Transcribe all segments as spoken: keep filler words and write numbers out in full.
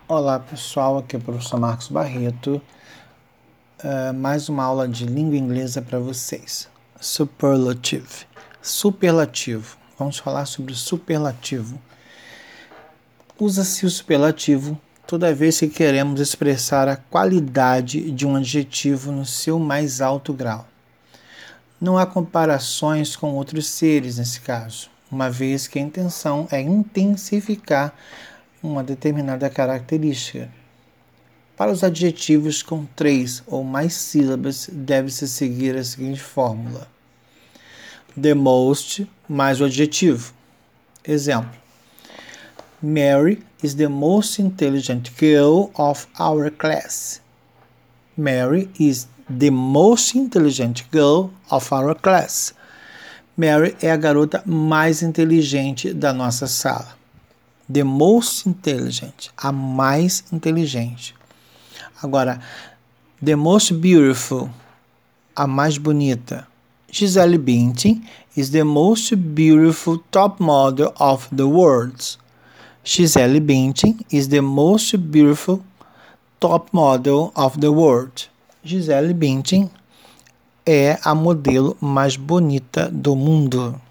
Olá pessoal, aqui é o professor Marcos Barreto, uh, mais uma aula de língua inglesa para vocês. Superlative, superlativo, vamos falar sobre superlativo. Usa-se o superlativo toda vez que queremos expressar a qualidade de um adjetivo no seu mais alto grau. Não há comparações com outros seres nesse caso, uma vez que a intenção é intensificar uma determinada característica. Para os adjetivos com três ou mais sílabas, deve-se seguir a seguinte fórmula: the most mais o adjetivo. Exemplo: Mary is the most intelligent girl of our class. Mary is the most intelligent girl of our class. Mary é a garota mais inteligente da nossa sala. The most intelligent, a mais inteligente. Agora, the most beautiful, a mais bonita. Gisele Bündchen is the most beautiful top model of the world. Gisele Bündchen is the most beautiful top model of the world. Gisele Bündchen é a modelo mais bonita do mundo.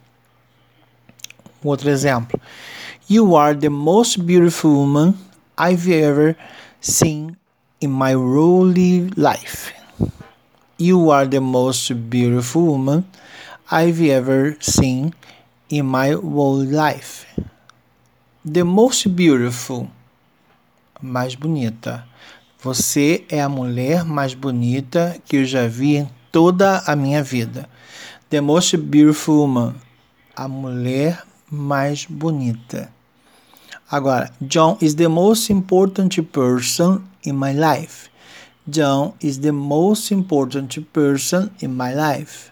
Outro exemplo. You are the most beautiful woman I've ever seen in my whole life. You are the most beautiful woman I've ever seen in my whole life. The most beautiful, mais bonita. Você é a mulher mais bonita que eu já vi em toda a minha vida. The most beautiful woman, a mulher mais bonita. Agora, John is the most important person in my life. John is the most important person in my life.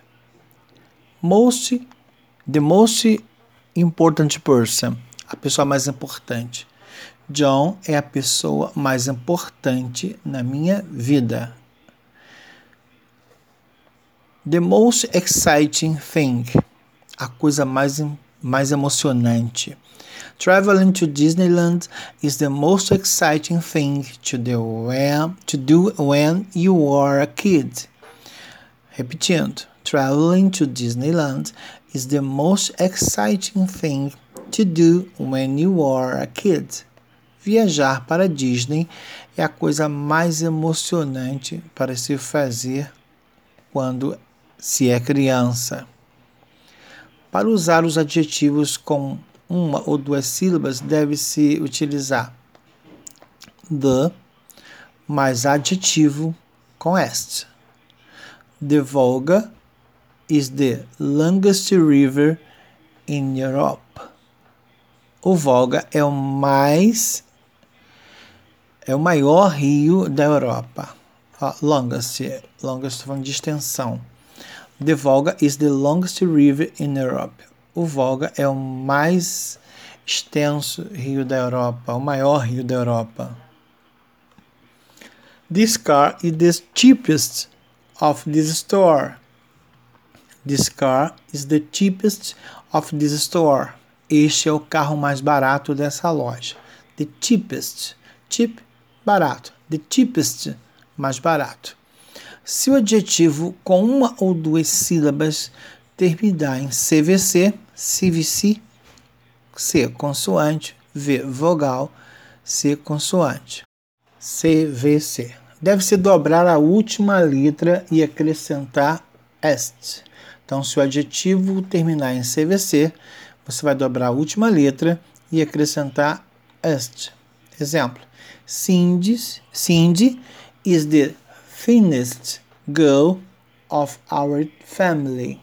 Most, the most important person, a pessoa mais importante. John é a pessoa mais importante na minha vida. The most exciting thing, a coisa mais, mais emocionante. Traveling to Disneyland is the most exciting thing to do when, to do when you are a kid. Repetindo. Traveling to Disneyland is the most exciting thing to do when you are a kid. Viajar para Disney é a coisa mais emocionante para se fazer quando se é criança. Para usar os adjetivos com uma ou duas sílabas, deve-se utilizar the mais adjetivo com est. The Volga is the longest river in Europe. O Volga é o mais é o maior rio da Europa. Uh, longest, longest falando de extensão. The Volga is the longest river in Europe. O Volga é o mais extenso rio da Europa, o maior rio da Europa. This car is the cheapest of this store. This car is the cheapest of this store. Este é o carro mais barato dessa loja. The cheapest. Cheap, barato. The cheapest, mais barato. Se o adjetivo com uma ou duas sílabas terminar em C V C, C V C, C consoante, V vogal, C consoante. C V C. Deve-se dobrar a última letra e acrescentar est. Então, se o adjetivo terminar em C V C, você vai dobrar a última letra e acrescentar est. Exemplo. Cindy, Cindy is the thinnest girl of our family.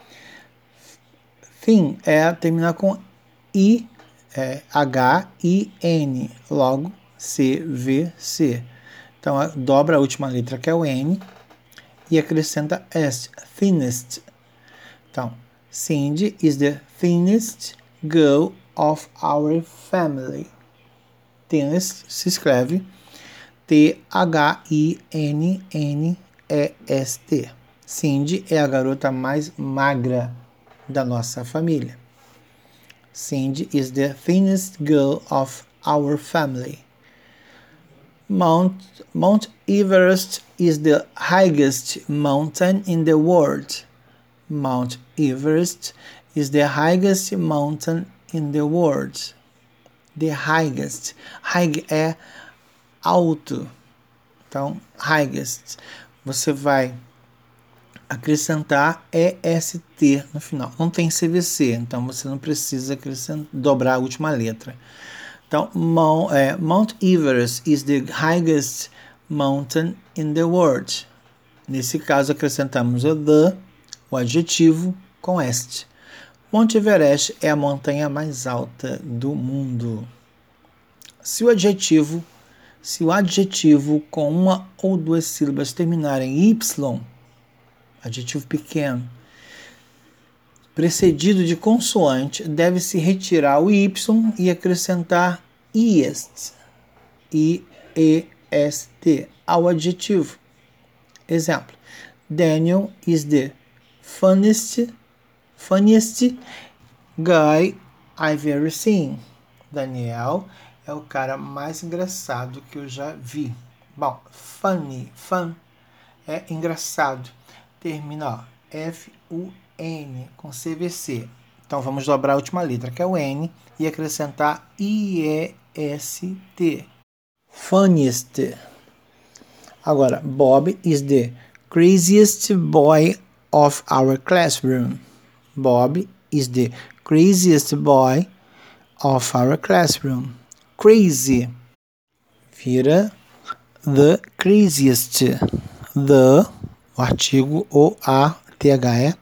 Thin é terminar com I, é, H I N, logo C V C. Então, dobra a última letra, que é o N, e acrescenta est, thinnest. Então, Cindy is the thinnest girl of our family. Thinnest se escreve T H I N N E S T. Cindy é a garota mais magra da nossa família. Cindy is the thinnest girl of our family. Mount, Mount Everest is the highest mountain in the world. Mount Everest is the highest mountain in the world. The highest. High é alto. Então, highest. Você vai acrescentar E S T no final. Não tem C V C, então você não precisa dobrar a última letra. Então, Mount, é, Mount Everest is the highest mountain in the world. Nesse caso, acrescentamos o the, o adjetivo, com est. Monte Everest é a montanha mais alta do mundo. Se o adjetivo, se o adjetivo com uma ou duas sílabas terminarem em y, adjetivo pequeno, precedido de consoante, deve-se retirar o y e acrescentar iest, I E S T, ao adjetivo. Exemplo: Daniel is the funniest, funniest guy I've ever seen. Daniel é o cara mais engraçado que eu já vi. Bom, funny, fun é engraçado. Termina, ó, F U N com C V C. Então vamos dobrar a última letra, que é o N, e acrescentar I E S T. Funniest. Agora, Bob is the craziest boy of our classroom. Bob is the craziest boy of our classroom. Crazy vira the craziest. The, o artigo O A T H E.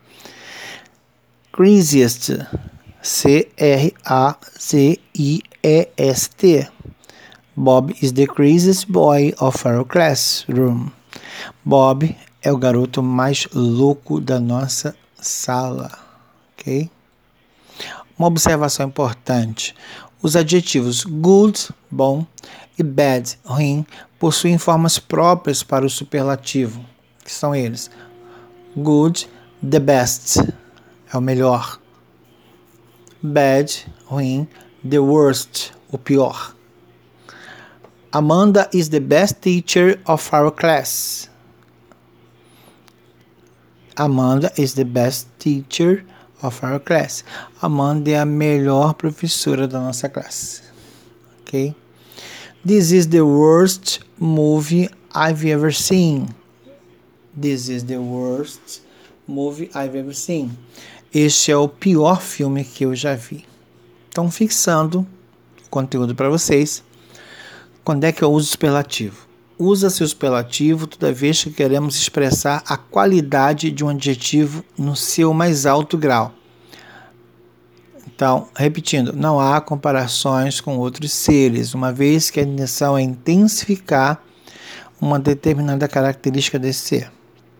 Craziest. C R A Z I E S T. Bob is the craziest boy of our classroom. Bob é o garoto mais louco da nossa sala. Ok? Uma observação importante. Os adjetivos good, bom, e bad, ruim, possuem formas próprias para o superlativo, que são eles: good, the best, é o melhor; bad, ruim, the worst, o pior. Amanda is the best teacher of our class. Amanda is the best teacher of our class. Amanda é a melhor professora da nossa classe. Ok? This is the worst movie I've ever seen. This is the worst movie I've ever seen. Este é o pior filme que eu já vi. Então, fixando o conteúdo para vocês. Quando é que eu uso o superlativo? Usa-se o superlativo toda vez que queremos expressar a qualidade de um adjetivo no seu mais alto grau. Então, repetindo, não há comparações com outros seres, uma vez que a intenção é intensificar uma determinada característica desse ser.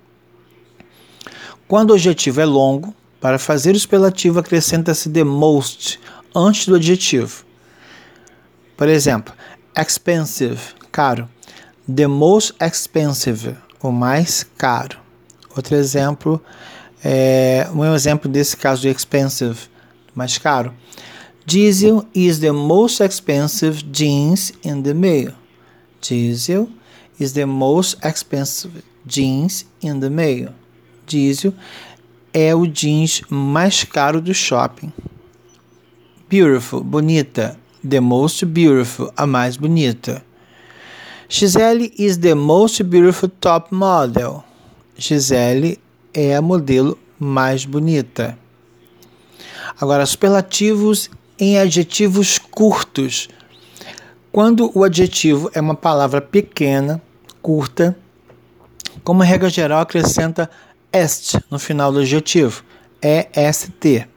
Quando o adjetivo é longo, para fazer o superlativo acrescenta-se the most antes do adjetivo. Por exemplo, expensive, caro. The most expensive, o mais caro. Outro exemplo, é, um exemplo desse caso de expensive, mais caro. Diesel is the most expensive jeans in the mail. Diesel is the most expensive jeans in the mail. Diesel é o jeans mais caro do shopping. Beautiful, bonita. The most beautiful, a mais bonita. Gisele is the most beautiful top model. Gisele é a modelo mais bonita. Agora, superlativos em adjetivos curtos. Quando o adjetivo é uma palavra pequena, curta, como regra geral, acrescenta est no final do adjetivo. E S T.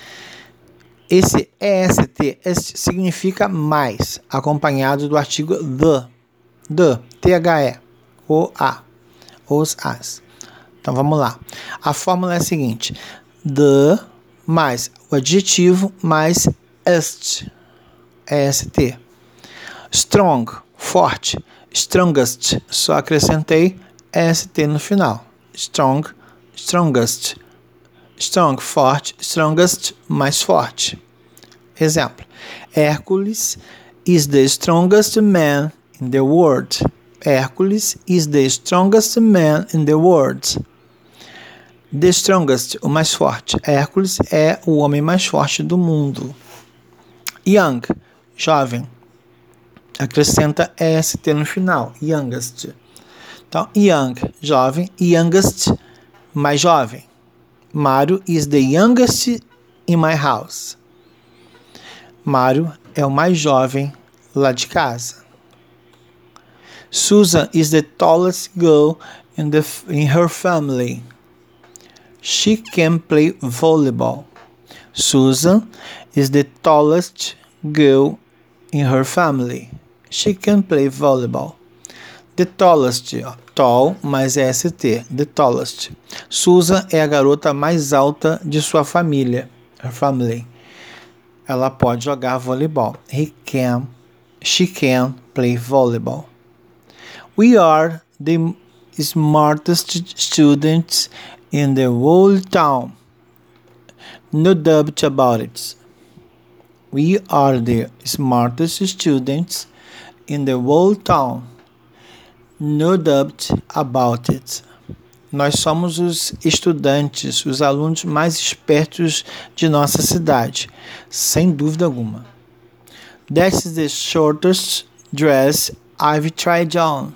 Esse E S T est significa mais, acompanhado do artigo the. The, T H E, O A, os as. Então vamos lá. A fórmula é a seguinte: the mais o adjetivo mais est, E S T. Strong, forte. Strongest, só acrescentei E S T no final. Strong, strongest. Strong, forte. Strongest, mais forte. Exemplo: Hércules is the strongest man in the world. Hércules is the strongest man in the world. The strongest, o mais forte. Hércules é o homem mais forte do mundo. Young, jovem. Acrescenta E S T no final. Youngest. Então, young, jovem. Youngest, mais jovem. Mário is the youngest in my house. Mário é o mais jovem lá de casa. Susan is the tallest girl in, the, in her family. She can play volleyball. Susan is the tallest girl in her family. She can play volleyball. The tallest, ó, tall mais S T, the tallest. Susan é a garota mais alta de sua família, her family. Ela pode jogar voleibol. He can, she can play volleyball. We are the smartest students in the whole town. No doubt about it. We are the smartest students in the whole town. No doubt about it. Nós somos os estudantes, os alunos mais espertos de nossa cidade, sem dúvida alguma. That's the shortest dress I've tried on.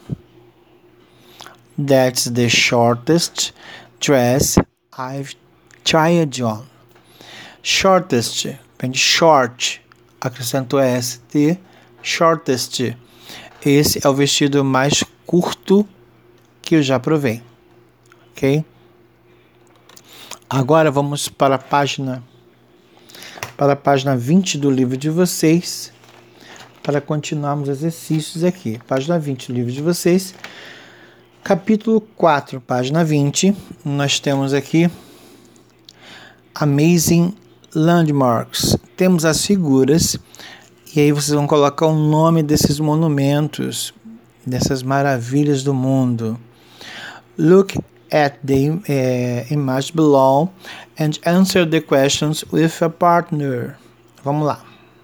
That's the shortest dress I've tried on. Shortest, vem de short, acrescentou S T, shortest. Esse é o vestido mais curto que eu já provei. Ok? Agora vamos para a página para a página vinte do livro de vocês, para continuarmos os exercícios aqui. Página vinte do livro de vocês, capítulo quatro, página vinte. Nós temos aqui Amazing Landmarks. Temos as figuras e aí vocês vão colocar o nome desses monumentos, dessas maravilhas do mundo. Look at the uh, image below and answer the questions with a partner. Vamos lá.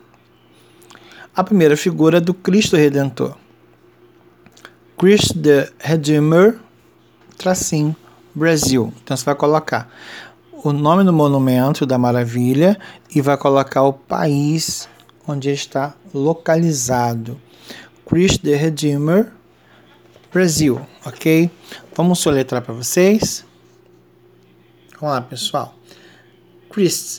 A primeira figura é do Cristo Redentor. Christ the Redeemer, tracinho, Brasil. Então você vai colocar o nome do monumento da maravilha e vai colocar o país onde está localizado. Christ the Redeemer, Brasil, ok? Vamos soletrar para vocês. Vamos lá, pessoal. Christ,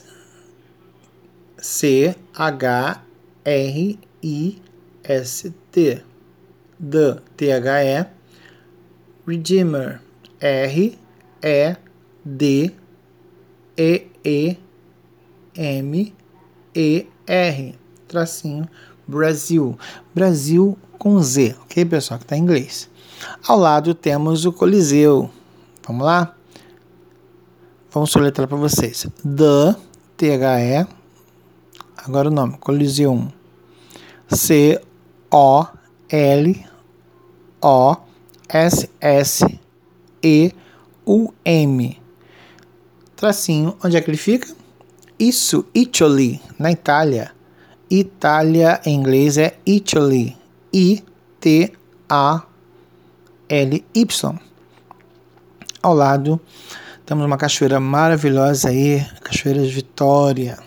C H R I S T, The, T H E, Redeemer, R E D E E M E R, tracinho, Brasil. Brasil com Z, ok, pessoal, que está em inglês. Ao lado temos o Coliseu. Vamos lá? Vamos soletrar para vocês. The, T H E, agora o nome, Coliseu. C O L O S S E U M. Tracinho, onde é que ele fica? Isso, Italy, na Itália. Itália em inglês é Italy. I T A L Y. Ao lado temos uma cachoeira maravilhosa aí, Cachoeira de Vitória.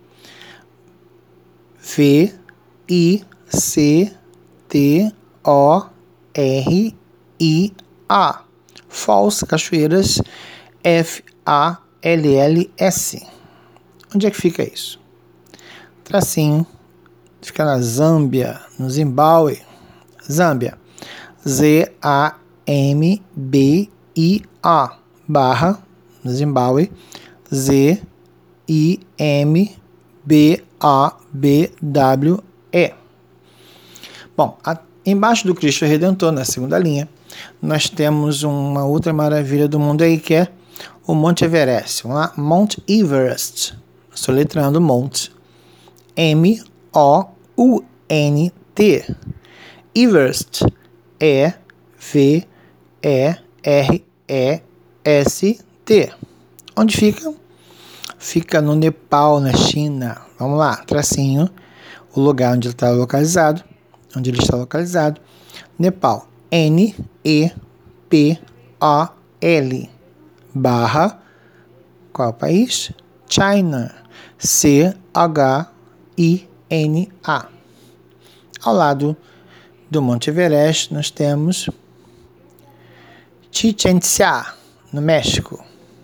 V I C T O R I A. Falls, Cachoeiras, F A L L S. Onde é que fica isso? Tracinho. Fica na Zâmbia, no Zimbábue. Zâmbia. Z A M B I A. Barra, no Zimbábue. Z I M B A B W E. Bom, a, embaixo do Cristo Redentor, na segunda linha, nós temos uma outra maravilha do mundo aí, que é o Monte Everest. Vamos lá? Mount Everest. Soletrando Monte. M O U N T. Everest. E V E R E S T. Onde fica? Fica no Nepal, na China. Vamos lá, tracinho. O lugar onde ele está localizado. onde ele está localizado. Nepal, N E P A L, barra, qual país? China, C H I N A. Ao lado do Monte Everest, nós temos Chichén Itzá, no México,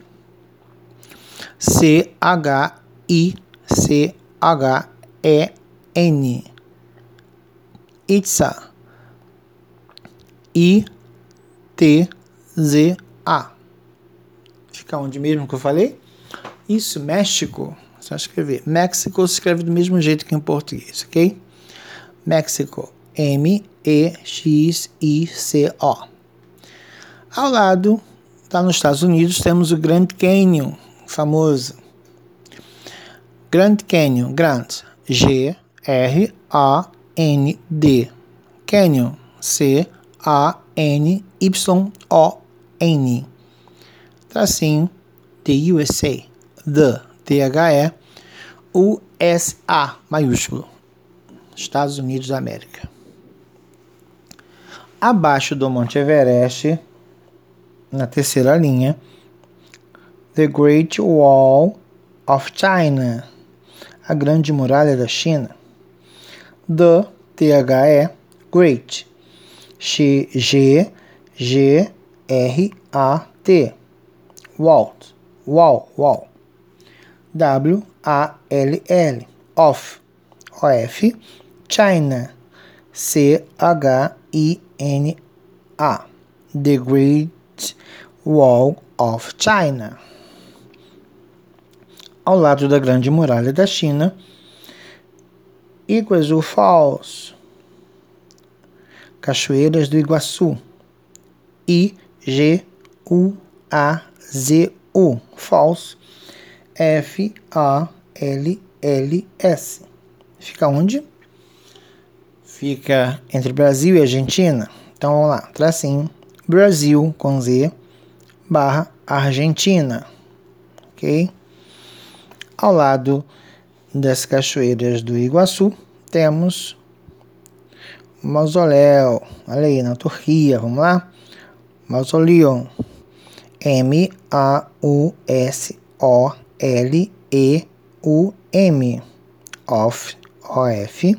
C H I C H E N, Itzá, I T Z A. Fica onde mesmo que eu falei? Isso, México. Só escrever. México se escreve do mesmo jeito que em português, ok? México. M E X I C O. Ao lado, lá nos Estados Unidos, temos o Grand Canyon, famoso. Grand Canyon, Grand, G R A N D. Canyon, C A N Y O N. Tracinho, The U S A, The, T H E, U S A, maiúsculo, Estados Unidos da América. Abaixo do Monte Everest, na terceira linha, The Great Wall of China, a Grande Muralha da China. The, T H E, Great, G G R A T, Walt, Wall, Wall, W A L L, Of, O F, China, C H I N A, The Great Wall of China. Ao lado da Grande Muralha da China, Iguazu Falls, Cachoeiras do Iguaçu, I G U A Z U, Falls, F A L L S. Fica onde? Fica entre Brasil e Argentina. Então vamos lá, tracinho, Brasil com Z, barra Argentina, ok? Ao lado das Cachoeiras do Iguaçu, temos o mausoléu, olha aí, na Turquia, vamos lá? Mausoleum, M A U S O L E U M, of, O F,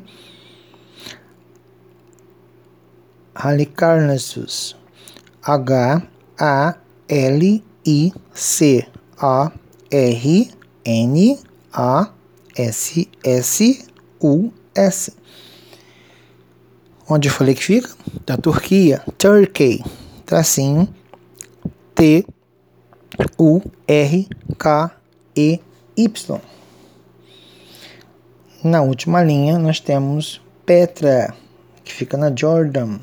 Halicarnassus, H A L I C A R N A S S U S. Onde eu falei que fica? Da Turquia, Turkey, tracinho, T U R K E Y. Na última linha nós temos Petra, que fica na Jordan.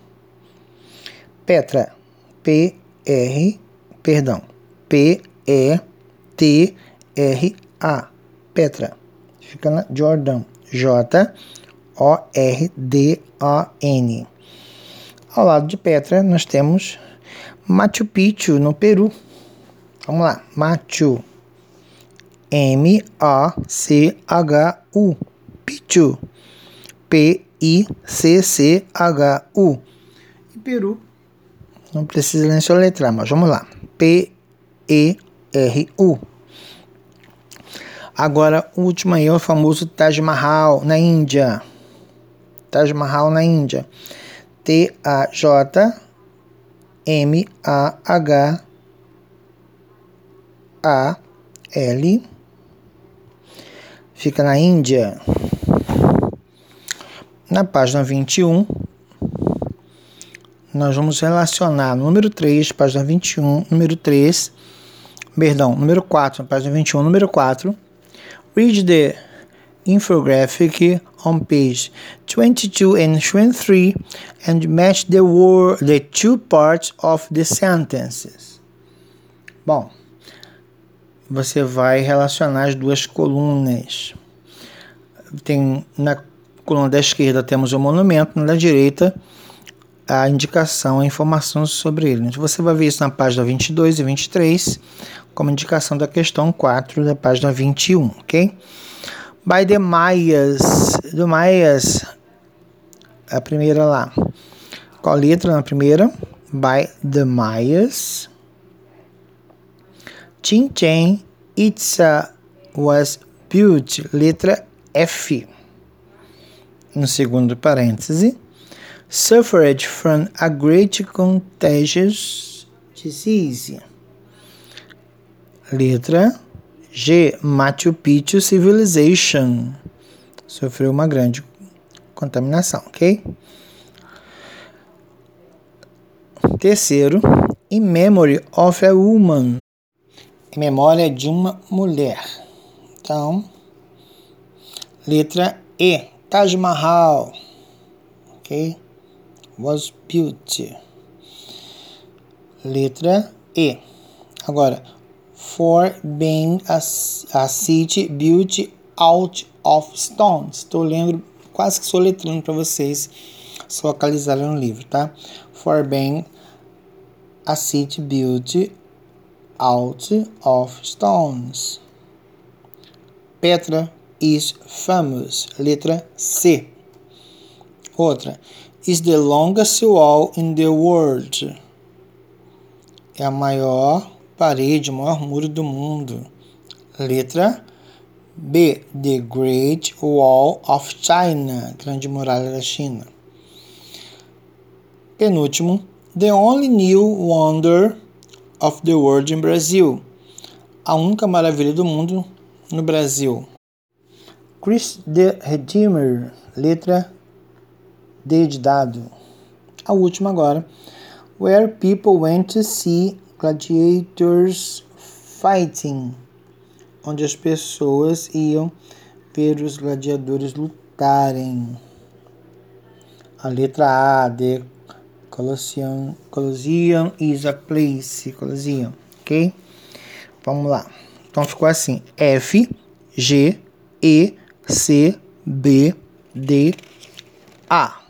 Petra, P R, perdão, P E T R A, Petra, fica na Jordan, J O R D A N. Ao lado de Petra nós temos Machu Picchu, no Peru. Vamos lá, Machu, M A C H U, Picchu, P I C C H U. E Peru, não precisa nem soletrar, mas vamos lá, P E R U. Agora, o último aí é o famoso Taj Mahal, na Índia. Taj Mahal, na Índia. T A J M A H A L. Fica na Índia. Na página vinte e um, nós vamos relacionar número três, página vinte e um, número três, perdão, número quatro, página vinte e um, número quatro. Read the infographic on page twenty-two and twenty-three and match the word, the two parts of the sentences. Bom, você vai relacionar as duas colunas. Tem na coluna da esquerda temos o monumento, na da direita a indicação, a informação sobre ele. Então, você vai ver isso na página vinte e dois e vinte e três, como indicação da questão quatro da página vinte e um, ok? By the Mayas, the Mayas a primeira lá. Qual letra na primeira? By the Mayas. Chichen Itza was built. Letra F. No segundo parêntese. Suffered from a great contagious disease. Letra G. Machu Picchu Civilization. Sofreu uma grande contaminação, ok? Terceiro, In Memory of a Woman. Em memória de uma mulher. Então, letra E. Taj Mahal. Ok? Was built. Letra E. Agora, for being a, a city built out of stone. Estou lendo, quase que soletrando para vocês se localizarem no livro, tá? For being a city built out of stones. Petra is famous. Letra C. Outra. Is the longest wall in the world. É a maior parede, o maior muro do mundo. Letra B. The Great Wall of China. Grande muralha da China. Penúltimo. The only new wonder of the world in Brazil. A única maravilha do mundo no Brasil. Christ the Redeemer. Letra D de dado. A última agora. Where people went to see gladiators fighting. Onde as pessoas iam ver os gladiadores lutarem. A letra A. The Colosseum, Colosseum is a place. Colosseum, ok? Vamos lá. Então ficou assim. F, G, E, C, B, D, A.